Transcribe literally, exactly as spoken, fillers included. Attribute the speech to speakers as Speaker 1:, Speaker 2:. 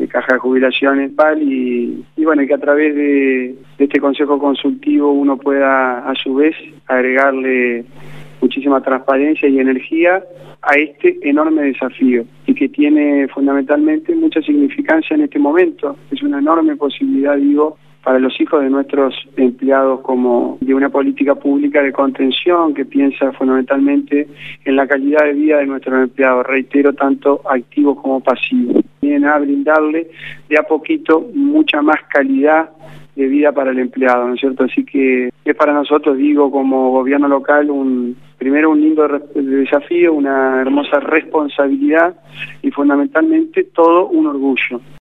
Speaker 1: Caja de Jubilaciones P A L y, y bueno, que a través de, de este consejo consultivo uno pueda a su vez agregarle muchísima transparencia y energía a este enorme desafío y que tiene fundamentalmente mucha significancia en este momento. Es una enorme posibilidad, digo, para los hijos de nuestros empleados, como de una política pública de contención que piensa fundamentalmente en la calidad de vida de nuestros empleados, reitero, tanto activos como pasivos. Vienen a brindarle de a poquito mucha más calidad de vida para el empleado, ¿no es cierto? Así que es para nosotros, digo, como gobierno local, un primero un lindo desafío, una hermosa responsabilidad y fundamentalmente todo un orgullo.